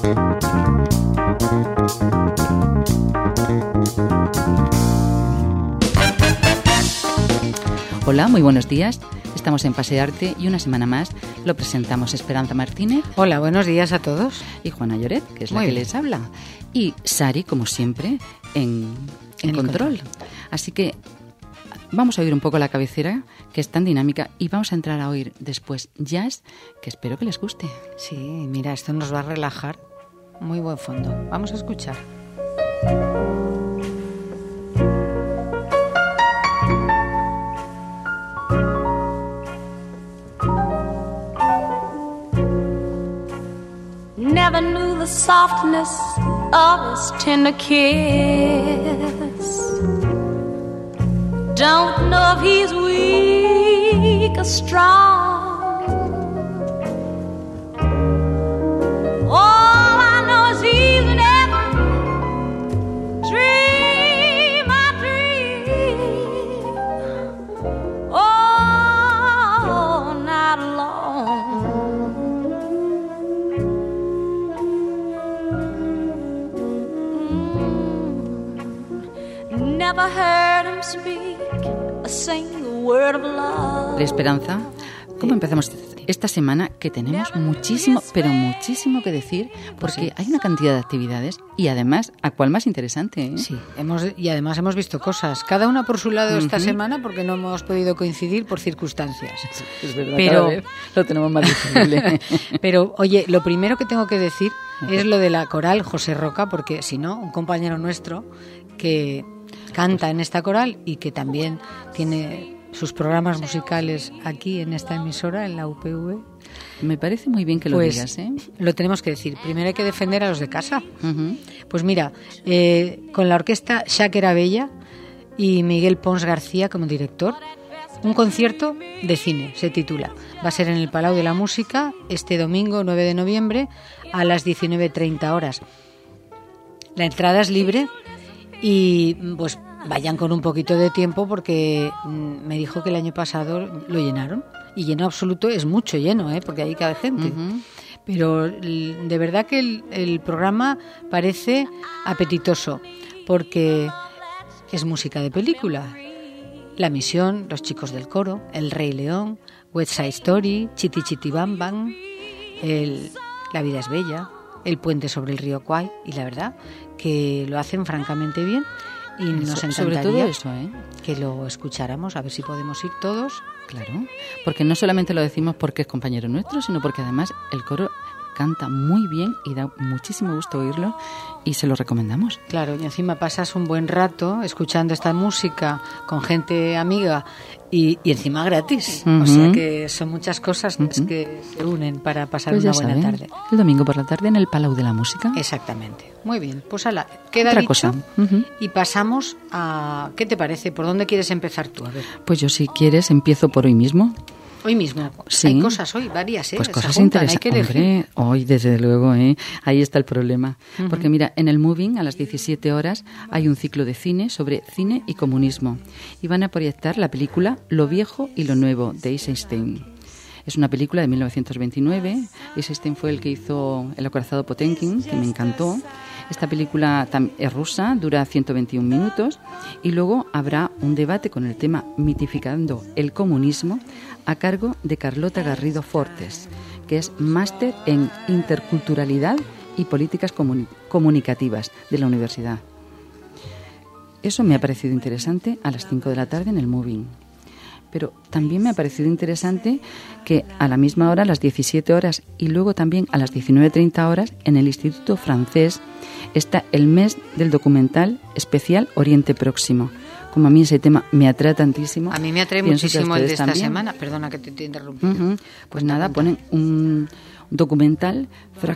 Hola, muy buenos días. Estamos en Pasearte y una semana más lo presentamos Esperanza Martínez. Hola, buenos días a todos. Y Juana Lloret, que es la que les habla. Y Sari, como siempre, en control. Así que vamos a oír un poco la cabecera, que es tan dinámica, y vamos a entrar a oír después jazz, que espero que les guste. Sí, mira, esto nos va a relajar. Muy buen fondo. Vamos a escuchar. Never knew the softness of his tender kiss. Don't know if he's weak or strong. All I know is he's never dream I dream all night long. Never heard him speak a single word of love. La Esperanza, ¿cómo empezamos esta semana? Que tenemos muchísimo, pero muchísimo que decir, porque hay una cantidad de actividades y además, ¿a cuál más interesante? ¿Eh? Sí, además hemos visto cosas, cada una por su lado esta semana, porque no hemos podido coincidir por circunstancias. Sí, es verdad, pero cada vez lo tenemos más difícil. Pero, oye, lo primero que tengo que decir es lo de la coral José Roca, porque si no, un compañero nuestro que canta en esta coral y que también tiene sus programas musicales aquí en esta emisora, en la UPV. Me parece muy bien que lo digas, ¿eh? Lo tenemos que decir. Primero hay que defender a los de casa. Pues mira, con la orquesta Xaquera Bella y Miguel Pons García como director, un concierto de cine, se titula. Va a ser en el Palau de la Música este domingo 9 de noviembre a las 19:30 horas. La entrada es libre y pues vayan con un poquito de tiempo, porque me dijo que el año pasado lo llenaron, y lleno absoluto es mucho lleno, porque ahí cabe gente. Pero de verdad que el programa parece apetitoso, porque es música de película. La Misión, Los Chicos del Coro, El Rey León, West Side Story, Chiti Chiti Bam Bam, La Vida es Bella, El Puente sobre el Río Kwai, y la verdad que lo hacen francamente bien. Y nos encantaría sobre todo eso, que lo escucháramos, a ver si podemos ir todos. Claro, porque no solamente lo decimos porque es compañero nuestro, sino porque además el coro canta muy bien y da muchísimo gusto oírlo, y se lo recomendamos. Claro, y encima pasas un buen rato escuchando esta música con gente amiga y encima gratis. O sea que son muchas cosas que se unen para pasar una buena tarde. El domingo por la tarde en el Palau de la Música. Exactamente. Muy bien, pues queda otra dicho cosa. Y pasamos a... ¿Qué te parece? ¿Por dónde quieres empezar tú? A ver. Pues yo, si quieres, empiezo por hoy mismo. Hoy mismo. Sí. Hay cosas hoy, varias, Pues cosas interesantes. Hombre, hoy desde luego, ahí está el problema. Porque mira, en el Moving a las 17 horas hay un ciclo de cine sobre cine y comunismo. Y van a proyectar la película Lo Viejo y Lo Nuevo, de Eisenstein. Es una película de 1929. Eisenstein fue el que hizo El acorazado Potemkin, que me encantó. Esta película es rusa, dura 121 minutos, y luego habrá un debate con el tema Mitificando el comunismo, a cargo de Carlota Garrido Fortes, que es máster en interculturalidad y políticas comunicativas de la universidad. Eso me ha parecido interesante a las 5 de la tarde en el Moving. Pero también me ha parecido interesante que a la misma hora, a las 17 horas, y luego también a las 19:30 horas, en el Instituto Francés, está el mes del documental especial Oriente Próximo. Como a mí ese tema me atrae tantísimo. A mí me atrae muchísimo el de esta semana. Perdona que te interrumpí. Pues nada, ponen un documental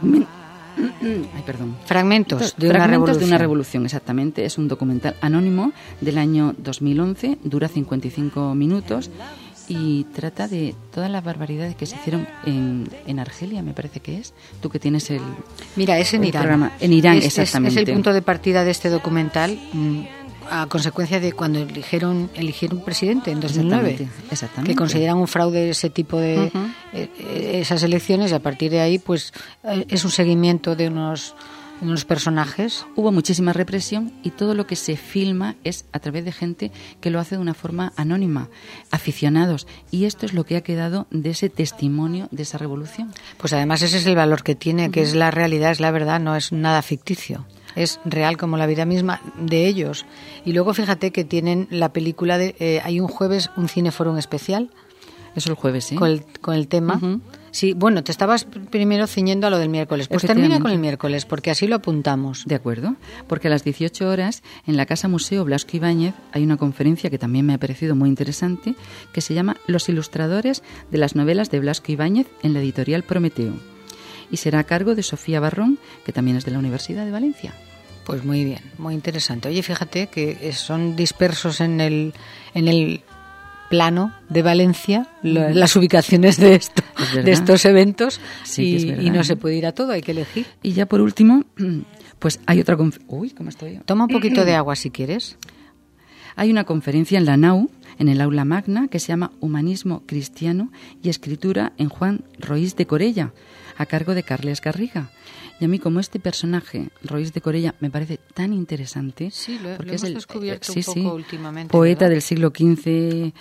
Fragmentos de una revolución, exactamente. Es un documental anónimo del año 2011, dura 55 minutos y trata de todas las barbaridades que se hicieron en Argelia, me parece que es. Tú que tienes Mira, es en Irán. Programa. En Irán, exactamente. Es el punto de partida de este documental. a consecuencia de cuando eligieron presidente en 2009. Exactamente. Que consideran un fraude ese tipo de esas elecciones, y a partir de ahí pues es un seguimiento de unos personajes. Hubo muchísima represión y todo lo que se filma es a través de gente que lo hace de una forma anónima, aficionados, y esto es lo que ha quedado de ese testimonio de esa revolución. Pues además ese es el valor que tiene, que es la realidad, es la verdad, no es nada ficticio. Es real como la vida misma de ellos. Y luego fíjate que tienen la película hay un jueves un cineforum especial. Eso el jueves, ¿sí? Con el tema. Sí, bueno, te estabas primero ciñendo a lo del miércoles. Pues termina con el miércoles, porque así lo apuntamos. De acuerdo, porque a las 18 horas en la Casa Museo Blasco Ibáñez hay una conferencia que también me ha parecido muy interesante, que se llama Los ilustradores de las novelas de Blasco Ibáñez en la editorial Prometeo. Y será a cargo de Sofía Barrón, que también es de la Universidad de Valencia. Pues muy bien, muy interesante. Oye, fíjate que son dispersos en el plano de Valencia las ubicaciones de estos eventos, sí, y no se puede ir a todo, hay que elegir. Y ya por último, pues hay otra Uy, ¿cómo estoy yo? Toma un poquito de agua si quieres. Hay una conferencia en la NAU, en el aula magna, que se llama Humanismo Cristiano y Escritura en Juan Roís de Corella, a cargo de Carles Garriga. Y a mí, como este personaje, Roís de Corella, me parece tan interesante. Sí, porque lo hemos descubierto un poco últimamente. Poeta, ¿verdad? del siglo XV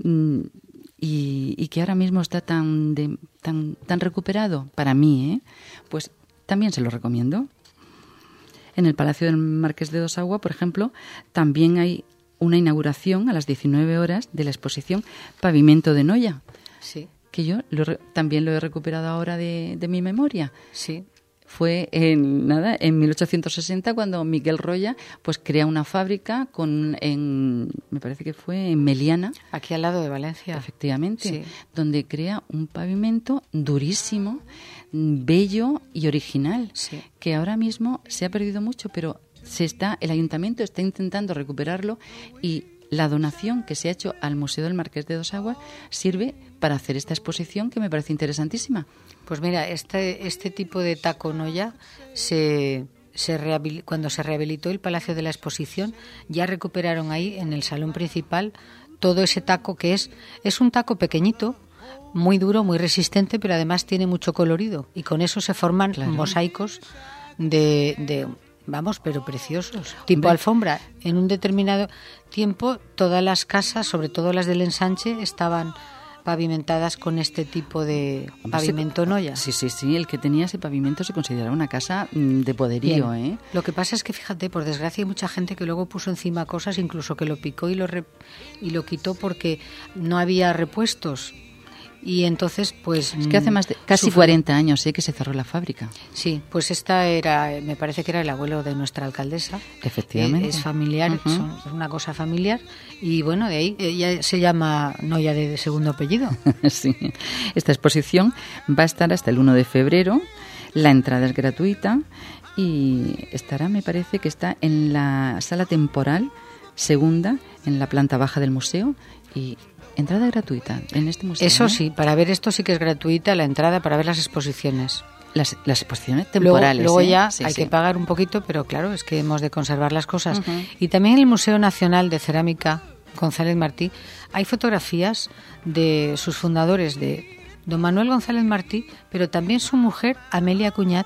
y que ahora mismo está tan recuperado, para mí, pues también se lo recomiendo. En el Palacio del Marqués de Dosagua, por ejemplo, también hay una inauguración a las 19 horas de la exposición Pavimento de Noya. Sí. Que yo también lo he recuperado ahora de mi memoria. Sí. Fue en 1860 cuando Miguel Roya pues crea una fábrica me parece que fue en Meliana. Aquí al lado de Valencia. Efectivamente, sí. Donde crea un pavimento durísimo, bello y original, sí. Que ahora mismo se ha perdido mucho, pero el ayuntamiento está intentando recuperarlo y la donación que se ha hecho al Museo del Marqués de Dosagua sirve para hacer esta exposición que me parece interesantísima. Pues mira, este tipo de taco Noya cuando se rehabilitó el Palacio de la Exposición, ya recuperaron ahí en el salón principal todo ese taco que es un taco pequeñito, muy duro, muy resistente, pero además tiene mucho colorido y con eso se forman mosaicos pero preciosos, tipo alfombra. En un determinado tiempo todas las casas, sobre todo las del ensanche, estaban pavimentadas con este tipo de pavimento Noya. Sí, el que tenía ese pavimento se consideraba una casa de poderío. Lo que pasa es que, fíjate, por desgracia hay mucha gente que luego puso encima cosas, incluso que lo picó y lo quitó porque no había repuestos. Y entonces, pues... Es que hace casi 40 años que se cerró la fábrica. Sí, pues me parece que era el abuelo de nuestra alcaldesa. Efectivamente. Es familiar, es una cosa familiar. Y bueno, de ahí ella se llama Noya de segundo apellido. Sí. Esta exposición va a estar hasta el 1 de febrero. La entrada es gratuita y me parece que está en la sala temporal segunda, en la planta baja del museo, y entrada gratuita en este museo. Eso sí, para ver esto sí que es gratuita la entrada para ver las exposiciones. Las exposiciones temporales. Luego ya hay que pagar un poquito, pero claro, es que hemos de conservar las cosas. Y también en el Museo Nacional de Cerámica González Martí hay fotografías de sus fundadores, de don Manuel González Martí, pero también su mujer, Amelia Cuñat.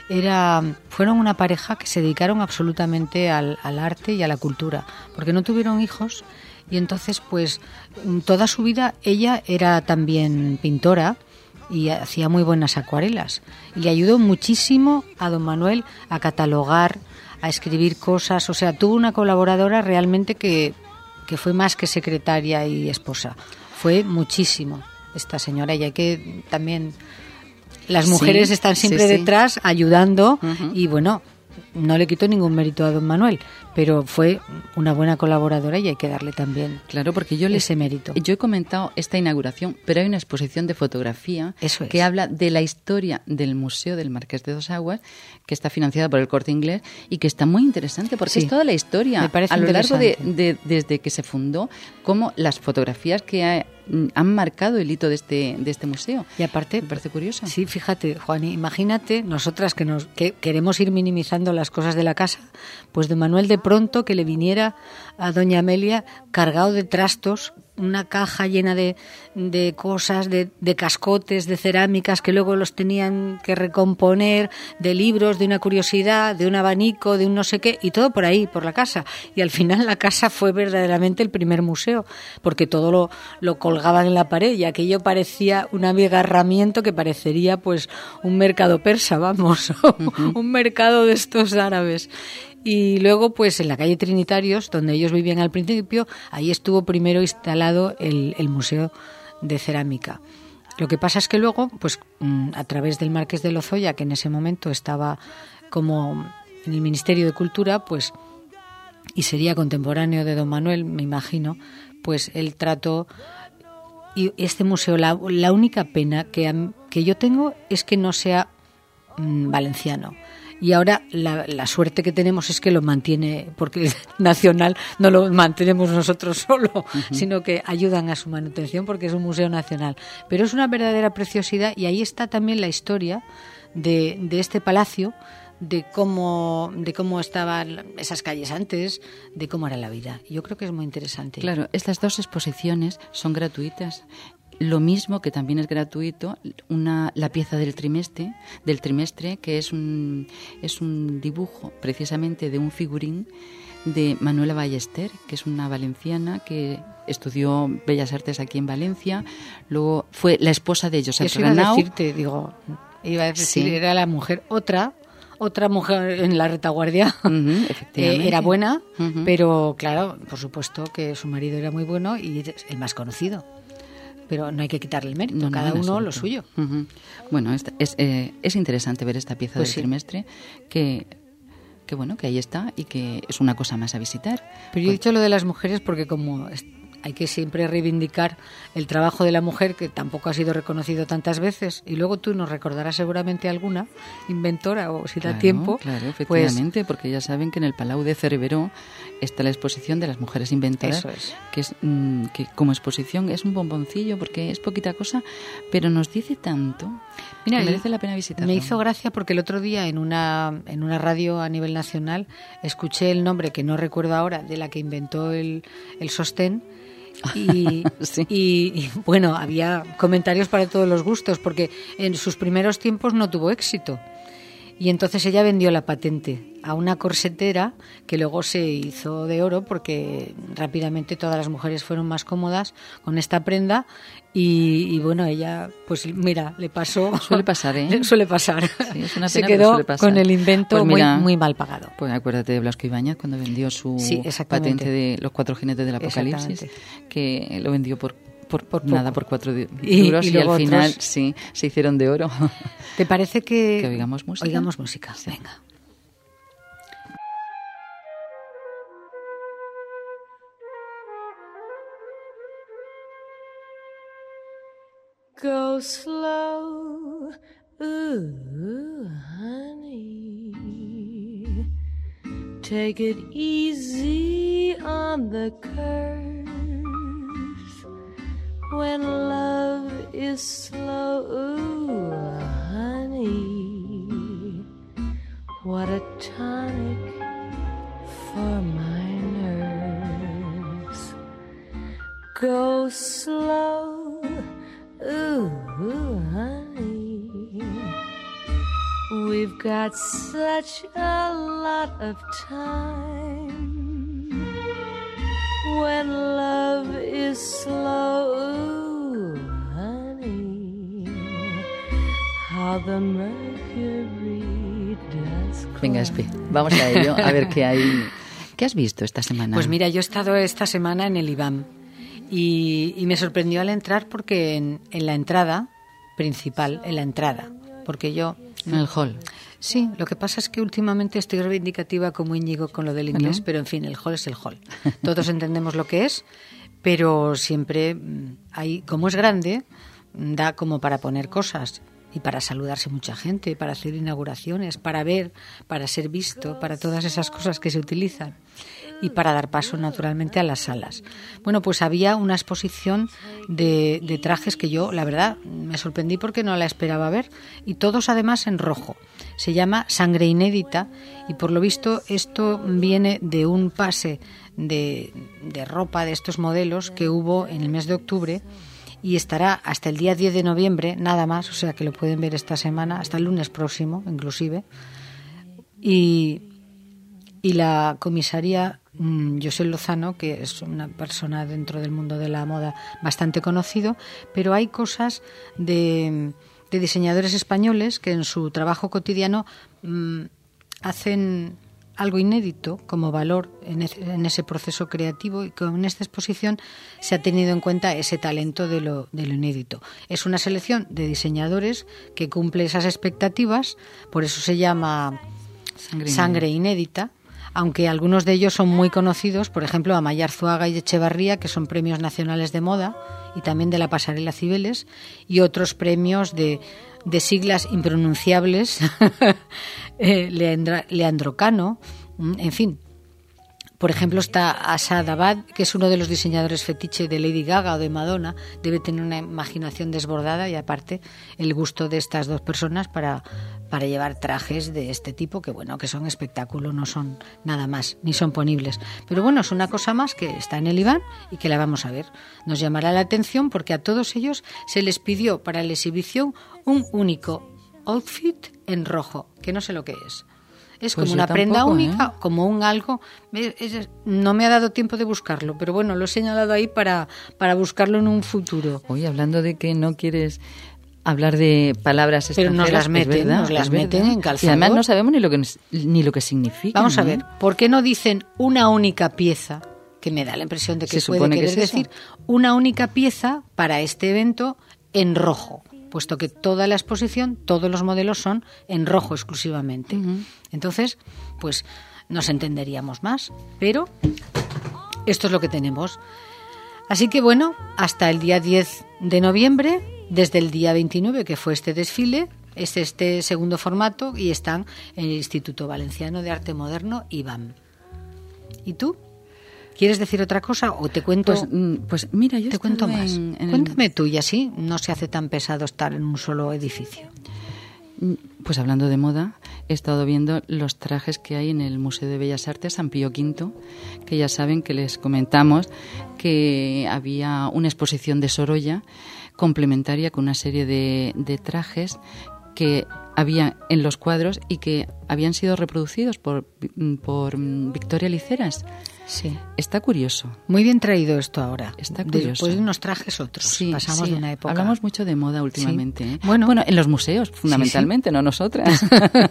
Fueron una pareja que se dedicaron absolutamente al arte y a la cultura, porque no tuvieron hijos. Y entonces, pues, toda su vida ella era también pintora y hacía muy buenas acuarelas. Y le ayudó muchísimo a don Manuel a catalogar, a escribir cosas. O sea, tuvo una colaboradora realmente que fue más que secretaria y esposa. Fue muchísimo esta señora. Y hay que también... Las mujeres están siempre detrás ayudando y bueno... No le quito ningún mérito a don Manuel, pero fue una buena colaboradora y hay que darle también porque ese mérito. Yo he comentado esta inauguración, pero hay una exposición de fotografía que habla de la historia del Museo del Marqués de Dosaguas, que está financiada por el Corte Inglés y que está muy interesante porque es toda la historia me parece a lo largo interesante. desde que se fundó, como las fotografías que han marcado el hito de este museo. Y aparte, me parece curioso. Sí, fíjate, Juan, imagínate nosotras que queremos ir minimizando las cosas de la casa, pues de Manuel de pronto que le viniera a doña Amelia cargado de trastos, una caja llena de cosas, de cascotes, de cerámicas que luego los tenían que recomponer, de libros, de una curiosidad, de un abanico, de un no sé qué, y todo por ahí, por la casa. Y al final la casa fue verdaderamente el primer museo, porque todo lo colgaban en la pared y aquello parecía un abigarramiento que parecería pues un mercado persa, vamos, un mercado de estos árabes. Y luego, pues en la calle Trinitarios, donde ellos vivían al principio, ahí estuvo primero instalado el Museo de Cerámica. Lo que pasa es que luego, pues a través del Marqués de Lozoya, que en ese momento estaba como en el Ministerio de Cultura, pues y sería contemporáneo de don Manuel, me imagino, pues él trató. Y este museo, la única pena que yo tengo es que no sea valenciano. Y ahora la suerte que tenemos es que lo mantiene, porque es nacional, no lo mantenemos nosotros solo, sino que ayudan a su manutención porque es un museo nacional. Pero es una verdadera preciosidad y ahí está también la historia de este palacio, de cómo estaban esas calles antes, de cómo era la vida. Yo creo que es muy interesante. Claro, estas dos exposiciones son gratuitas. Lo mismo que también es gratuito la pieza del trimestre, que es un dibujo precisamente de un figurín de Manuela Ballester, que es una valenciana que estudió Bellas Artes aquí en Valencia, luego fue la esposa de Josep Renau. Iba a decir, sí. Era la mujer, otra mujer en la retaguardia, efectivamente. Era buena, pero claro, por supuesto que su marido era muy bueno y es el más conocido. Pero no hay que quitarle el mérito, cada uno lo suyo. Bueno, es interesante ver esta pieza del trimestre que bueno, que ahí está y que es una cosa más a visitar. Pero yo he dicho lo de las mujeres porque como hay que siempre reivindicar el trabajo de la mujer, que tampoco ha sido reconocido tantas veces, y luego tú nos recordarás seguramente alguna inventora, o si da tiempo. Claro, efectivamente, porque ya saben que en el Palau de Cerveró está la exposición de las mujeres inventoras, eso es. que como exposición es un bomboncillo, porque es poquita cosa, pero nos dice tanto. Mira, que merece la pena visitarlo. Me hizo gracia porque el otro día en una radio a nivel nacional escuché el nombre, que no recuerdo ahora, de la que inventó el sostén. Sí. Y bueno, había comentarios para todos los gustos, porque en sus primeros tiempos no tuvo éxito. Y entonces ella vendió la patente a una corsetera que luego se hizo de oro porque rápidamente todas las mujeres fueron más cómodas con esta prenda y bueno, ella pues mira, le pasó. Suele pasar, ¿eh? Suele pasar. Sí, es una pena, se quedó suele pasar. con el invento pues mira, muy mal pagado. Pues acuérdate de Blasco Ibáñez cuando vendió su patente de los 4 jinetes del Apocalipsis, que lo vendió por 4 duros y al final otros... sí, se hicieron de oro. ¿Te parece que oigamos música? Oigamos música, sí. Venga. Go slow, ooh, honey. Take it easy on the curve. When love is slow, ooh, honey, what a tonic for my nerves. Go slow, ooh, honey, we've got such a lot of time. When love is slow, ooh, honey, how the mercury does climb. Venga, Espi, vamos a ello, a ver qué hay. ¿Qué has visto esta semana? Pues mira, yo he estado esta semana en el IBAM y me sorprendió al entrar porque en la entrada principal, porque yo... En el hall. Sí, lo que pasa es que últimamente estoy reivindicativa como Íñigo con lo del inglés, pero en fin, el hall es el hall. Todos entendemos lo que es, pero siempre hay, como es grande, da como para poner cosas y para saludarse mucha gente, para hacer inauguraciones, para ver, para ser visto, para todas esas cosas que se utilizan. y para dar paso naturalmente a las salas. Bueno, pues había una exposición de trajes que yo, la verdad, me sorprendí porque no la esperaba ver, y todos además en rojo. Se llama Sangre Inédita y por lo visto esto viene de un pase de ropa de estos modelos que hubo en el mes de octubre y estará hasta el día 10 de noviembre, nada más, o sea que lo pueden ver esta semana, hasta el lunes próximo inclusive. Y la comisaria José Lozano, que es una persona dentro del mundo de la moda bastante conocido, pero hay cosas de diseñadores españoles que en su trabajo cotidiano hacen algo inédito como valor en ese proceso creativo, y con esta exposición se ha tenido en cuenta ese talento de lo inédito. Es una selección de diseñadores que cumple esas expectativas, por eso se llama Sangre Inédita, aunque algunos de ellos son muy conocidos, por ejemplo Amaya Arzuaga y Echevarría, que son premios nacionales de moda y también de la Pasarela Cibeles, y otros premios de siglas impronunciables, Leandro Cano, en fin. Por ejemplo, está Asad Abad, que es uno de los diseñadores fetiche de Lady Gaga o de Madonna. Debe tener una imaginación desbordada y aparte el gusto de estas dos personas para llevar trajes de este tipo, que bueno, que son espectáculo, no son nada más, ni son ponibles. Pero bueno, es una cosa más que está en el Iván y que la vamos a ver. Nos llamará la atención porque a todos ellos se les pidió para la exhibición un único outfit en rojo, que no sé lo que es. Es pues como una prenda única, como un algo. No me ha dado tiempo de buscarlo, pero bueno, lo he señalado ahí para buscarlo en un futuro. Oye, hablando de que no quieres hablar de palabras extranjeras, pero nos las meten en calzador. Y además no sabemos ni lo que significa. Vamos a ver, ¿por qué no dicen una única pieza? Que me da la impresión de que puede querer decir una única pieza para este evento en rojo, puesto que toda la exposición, todos los modelos son en rojo exclusivamente. Entonces, pues nos entenderíamos más, pero esto es lo que tenemos. Así que bueno, hasta el día 10 de noviembre, desde el día 29, que fue este desfile, es este segundo formato, y están en el Instituto Valenciano de Arte Moderno, IVAM. ¿Y tú? ¿Quieres decir otra cosa o te cuento? Pues mira, yo te cuento más. Cuéntame tú, y así no se hace tan pesado estar en un solo edificio. Pues hablando de moda, he estado viendo los trajes que hay en el Museo de Bellas Artes San Pío V, que ya saben que les comentamos que había una exposición de Sorolla complementaria con una serie de trajes que había en los cuadros y que habían sido reproducidos por Victoria Liceras. Sí. Está curioso. Muy bien traído esto ahora. Está curioso. Después de unos trajes otros. Sí, pasamos de una época. Hablamos mucho de moda últimamente. Sí. ¿eh? Bueno, en los museos, fundamentalmente, no nosotras.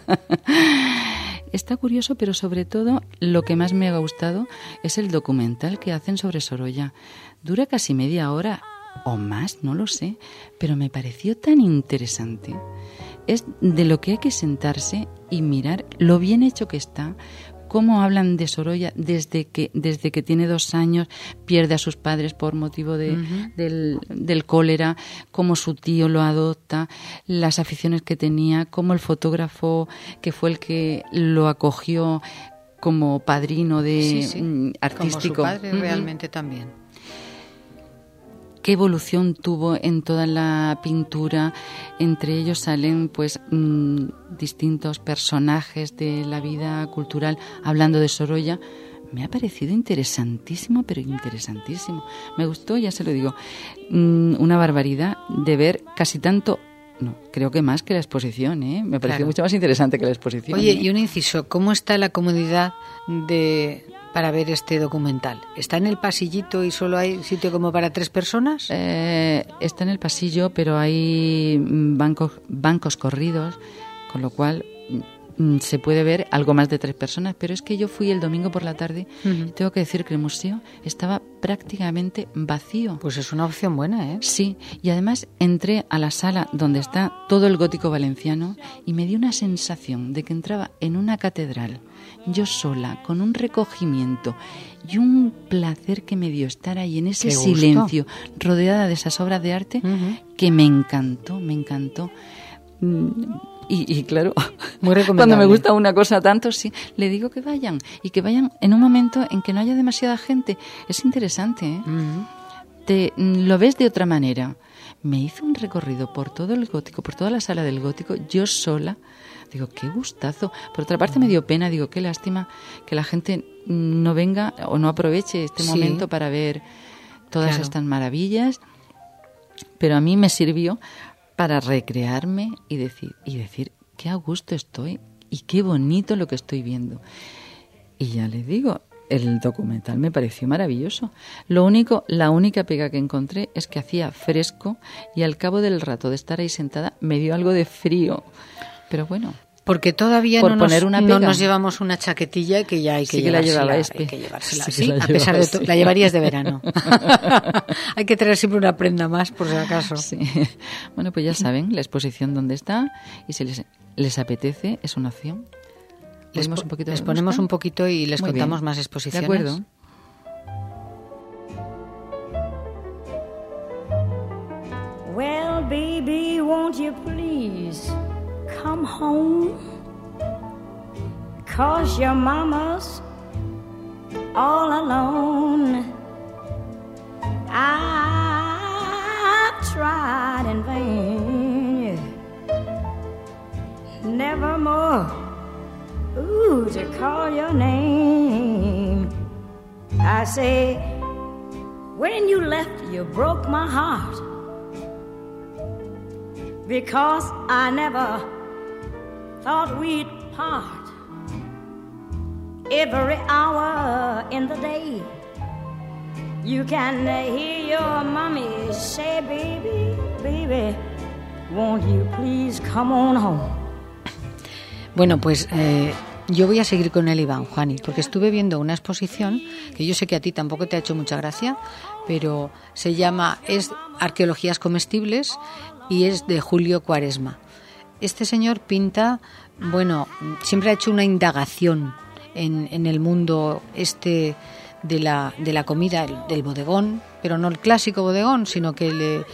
Está curioso, pero sobre todo lo que más me ha gustado es el documental que hacen sobre Sorolla. Dura casi media hora o más, no lo sé, pero me pareció tan interesante. Es de lo que hay que sentarse y mirar lo bien hecho que está, cómo hablan de Sorolla desde que tiene 2 años, pierde a sus padres por motivo del cólera, cómo su tío lo adopta, las aficiones que tenía, cómo el fotógrafo que fue el que lo acogió como padrino artístico. Como su padre realmente también. Qué evolución tuvo en toda la pintura. Entre ellos salen pues distintos personajes de la vida cultural hablando de Sorolla. Me ha parecido interesantísimo, pero interesantísimo. Me gustó, ya se lo digo, una barbaridad de ver casi tanto. No, creo que más que la exposición, ¿eh? Me pareció mucho más interesante que la exposición. Oye, y un inciso, ¿cómo está la comodidad para ver este documental? ¿Está en el pasillito y solo hay sitio como para 3 personas? Está en el pasillo, pero hay bancos corridos, con lo cual se puede ver algo más de 3 personas. Pero es que yo fui el domingo por la tarde y tengo que decir que el museo estaba prácticamente vacío. Pues es una opción buena, ¿eh? Sí, y además entré a la sala donde está todo el gótico valenciano y me dio una sensación de que entraba en una catedral, yo sola, con un recogimiento y un placer que me dio estar ahí en ese silencio, rodeada de esas obras de arte, que me encantó. Y claro, muy recomendable. Cuando me gusta una cosa tanto, sí, le digo que vayan. Y que vayan en un momento en que no haya demasiada gente. Es interesante, ¿eh? Lo ves de otra manera. Me hice un recorrido por todo el Gótico, por toda la sala del Gótico, yo sola. Digo, qué gustazo. Por otra parte me dio pena, digo, qué lástima que la gente no venga o no aproveche este momento para ver todas estas maravillas. Pero a mí me sirvió para recrearme y decir, qué a gusto estoy y qué bonito lo que estoy viendo. Y ya les digo, el documental me pareció maravilloso. La única pega que encontré es que hacía fresco y al cabo del rato de estar ahí sentada me dio algo de frío. Pero bueno, porque todavía no nos llevamos una chaquetilla que ya hay que llevársela. Hay que llevársela. Sí, a pesar de todo, la llevarías de verano. Hay que traer siempre una prenda más, por si acaso. Sí. Bueno, pues ya saben, la exposición dónde está y si les apetece, es una opción. Les ponemos un poquito y les contamos más exposiciones. De acuerdo. Well, baby, won't you please come home? 'Cause your mama's all alone. I've tried in vain. Nevermore. Ooh, to call your name. I say, when you left, you broke my heart. Because I never thought we'd part. Every hour in the day, you can hear your mommy say, baby, baby, won't you please come on home? Bueno, pues yo voy a seguir con el Iván, Juani, porque estuve viendo una exposición que yo sé que a ti tampoco te ha hecho mucha gracia, pero es Arqueologías Comestibles y es de Julio Quaresma. Este señor pinta, bueno, siempre ha hecho una indagación en el mundo de la comida, del bodegón, pero no el clásico bodegón, sino que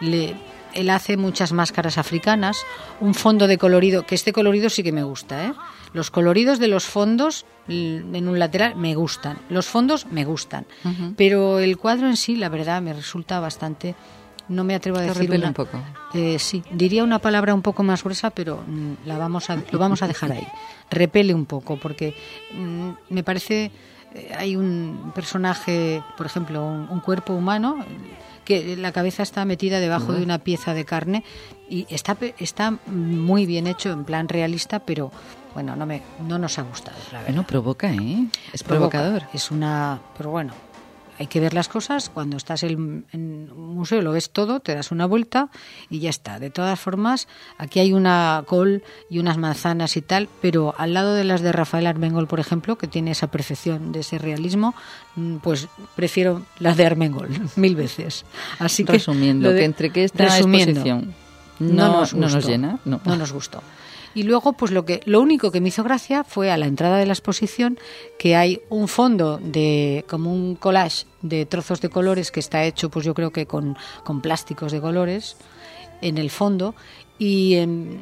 él hace muchas máscaras africanas, un fondo de colorido, que este colorido sí que me gusta, ¿eh? Los coloridos de los fondos en un lateral me gustan, los fondos me gustan, pero el cuadro en sí, la verdad, me resulta bastante... No me atrevo a decir un poco. Sí, diría una palabra un poco más gruesa, pero lo vamos a dejar ahí. Repele un poco, porque me parece... hay un personaje, por ejemplo, un cuerpo humano... que la cabeza está metida debajo de una pieza de carne y está muy bien hecho en plan realista, pero bueno, no nos ha gustado, la verdad. Bueno, provoca, ¿eh? Es provocador. Pero bueno, hay que ver las cosas. Cuando estás en un museo lo ves todo, te das una vuelta y ya está. De todas formas, aquí hay una col y unas manzanas y tal, pero al lado de las de Rafael Armengol, por ejemplo, que tiene esa perfección de ese realismo, pues prefiero las de Armengol 1000 veces. Así que, resumiendo, que entre que esta exposición no nos llena, no nos gustó. Y luego, pues lo único que me hizo gracia fue a la entrada de la exposición que hay un fondo como un collage de trozos de colores que está hecho, pues yo creo que con plásticos de colores en el fondo, y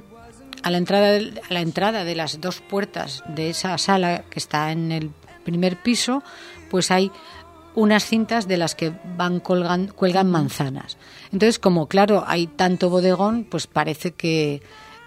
a la entrada de las dos puertas de esa sala que está en el primer piso, pues hay unas cintas de las que cuelgan manzanas. Entonces, como claro, hay tanto bodegón, pues parece que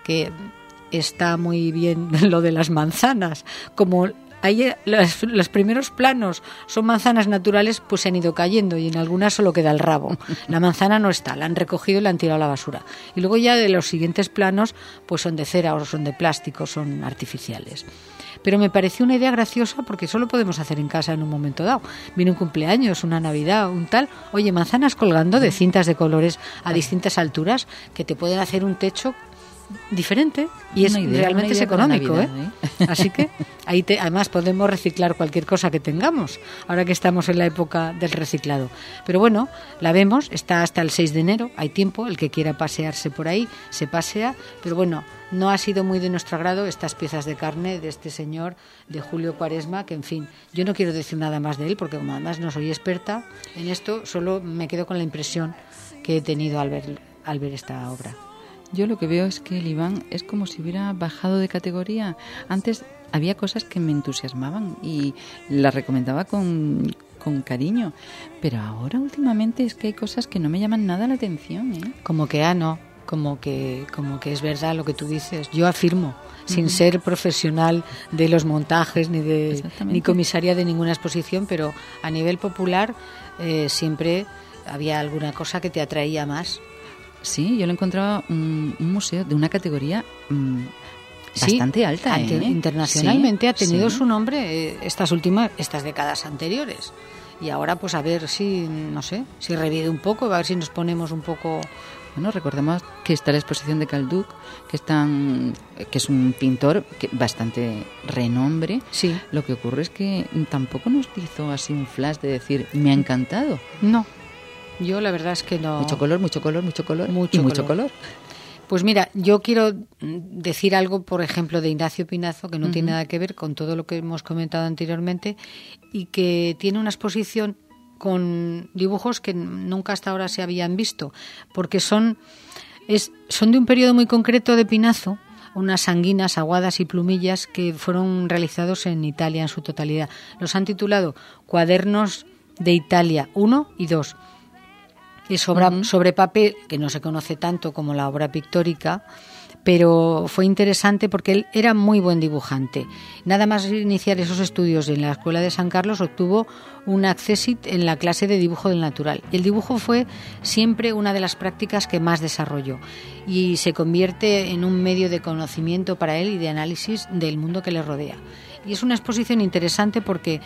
está muy bien lo de las manzanas. Como ahí los primeros planos son manzanas naturales, pues se han ido cayendo y en algunas solo queda el rabo. La manzana no está, la han recogido y la han tirado a la basura. Y luego ya de los siguientes planos, pues son de cera o son de plástico, son artificiales. Pero me pareció una idea graciosa porque eso lo podemos hacer en casa en un momento dado. Viene un cumpleaños, una Navidad, un tal. Oye, manzanas colgando de cintas de colores a distintas alturas que te pueden hacer un techo diferente y realmente es económico, Navidad, ¿eh? Así que ahí además podemos reciclar cualquier cosa que tengamos ahora que estamos en la época del reciclado. Pero bueno, la vemos, está hasta el 6 de enero, hay tiempo, el que quiera pasearse por ahí se pasea, pero bueno, no ha sido muy de nuestro agrado estas piezas de carne de este señor, de Julio Quaresma, que en fin, yo no quiero decir nada más de él porque como además no soy experta en esto, solo me quedo con la impresión que he tenido al ver esta obra. Yo lo que veo es que el Iván es como si hubiera bajado de categoría. Antes había cosas que me entusiasmaban y las recomendaba con cariño, pero ahora últimamente es que hay cosas que no me llaman nada la atención, ¿eh? Como que no, como que es verdad lo que tú dices. Yo afirmo, sin ser profesional de los montajes ni comisaria de ninguna exposición, pero a nivel popular siempre había alguna cosa que te atraía más. Sí, yo lo encontraba un museo de una categoría bastante alta. Internacionalmente ha tenido su nombre estas décadas anteriores. Y ahora pues a ver si revive un poco, a ver si nos ponemos un poco... Bueno, recordemos que está la exposición de Calduc, que es un pintor bastante renombre. Sí. Lo que ocurre es que tampoco nos hizo así un flash de decir, me ha encantado. No, yo la verdad es que no. Mucho color. Mucho color. Pues mira, yo quiero decir algo, por ejemplo, de Ignacio Pinazo, que no tiene nada que ver con todo lo que hemos comentado anteriormente, y que tiene una exposición con dibujos que nunca hasta ahora se habían visto, porque son de un periodo muy concreto de Pinazo, unas anguinas, aguadas y plumillas que fueron realizados en Italia en su totalidad. Los han titulado Cuadernos de Italia 1 y 2. Es obra sobre papel, que no se conoce tanto como la obra pictórica, pero fue interesante porque él era muy buen dibujante. Nada más iniciar esos estudios en la Escuela de San Carlos, obtuvo un accésit en la clase de dibujo del natural. El dibujo fue siempre una de las prácticas que más desarrolló y se convierte en un medio de conocimiento para él y de análisis del mundo que le rodea. Y es una exposición interesante porque...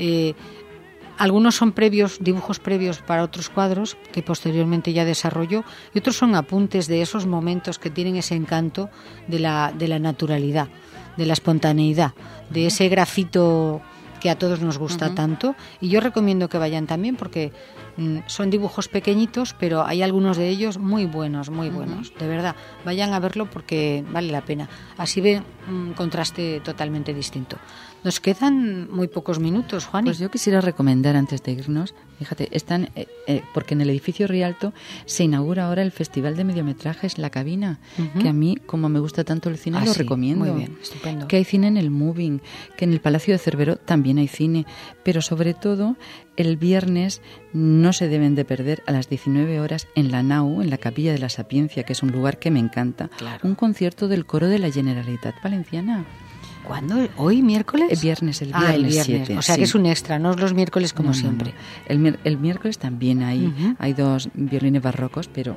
algunos son dibujos previos para otros cuadros que posteriormente ya desarrolló, y otros son apuntes de esos momentos que tienen ese encanto de la naturalidad, de la espontaneidad, de ese grafito que a todos nos gusta tanto. Y yo recomiendo que vayan también porque son dibujos pequeñitos, pero hay algunos de ellos muy buenos, de verdad. Vayan a verlo porque vale la pena. Así ve un contraste totalmente distinto. Nos quedan muy pocos minutos, Juani. Pues yo quisiera recomendar antes de irnos, fíjate, porque en el edificio Rialto se inaugura ahora el Festival de Mediometrajes La Cabina, que a mí, como me gusta tanto el cine, lo recomiendo. Muy bien, estupendo. Que hay cine en el Moving, que en el Palacio de Cerveró también hay cine, pero sobre todo el viernes no se deben de perder a las 19 horas en la Nau, en la Capilla de la Sapiencia, que es un lugar que me encanta, un concierto del coro de la Generalitat Valenciana. ¿Cuándo? ¿Hoy, miércoles? El viernes 7. O sea, que es un extra, no los miércoles como siempre. No. El miércoles también hay 2 violines barrocos, pero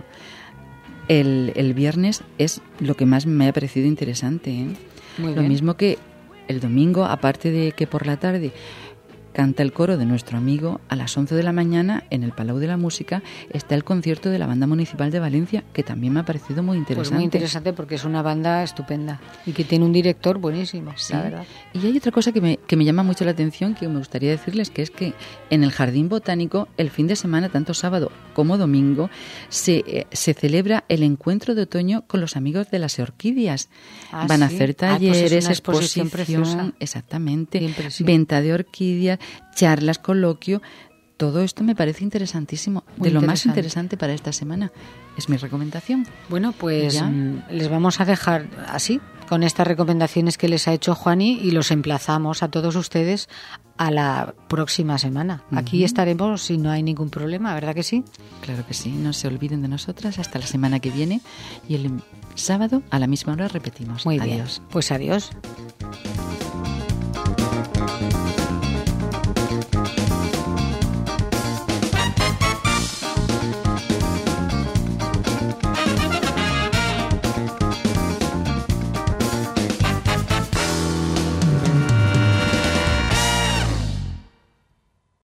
el viernes es lo que más me ha parecido interesante, ¿eh? Lo mismo que el domingo, aparte de que por la tarde canta el coro de nuestro amigo, a las 11 de la mañana en el Palau de la Música está el concierto de la Banda Municipal de Valencia, que también me ha parecido muy interesante. Pues muy interesante porque es una banda estupenda y que tiene un director buenísimo, sí. La verdad. Y hay otra cosa que me llama mucho la atención, que me gustaría decirles, que es que en el Jardín Botánico el fin de semana, tanto sábado como domingo, se celebra el encuentro de otoño con los amigos de las orquídeas. Van a hacer talleres, pues es una exposición preciosa. Exactamente, venta de orquídeas, charlas, coloquio. Todo esto me parece interesantísimo. Muy de lo más interesante para esta semana. Es mi recomendación. Bueno, pues les vamos a dejar así, con estas recomendaciones que les ha hecho Juani, y los emplazamos a todos ustedes a la próxima semana. Aquí estaremos si no hay ningún problema, ¿verdad que sí? Claro que sí. No se olviden de nosotras hasta la semana que viene, y el sábado a la misma hora repetimos. Muy adiós. Bien. Pues adiós.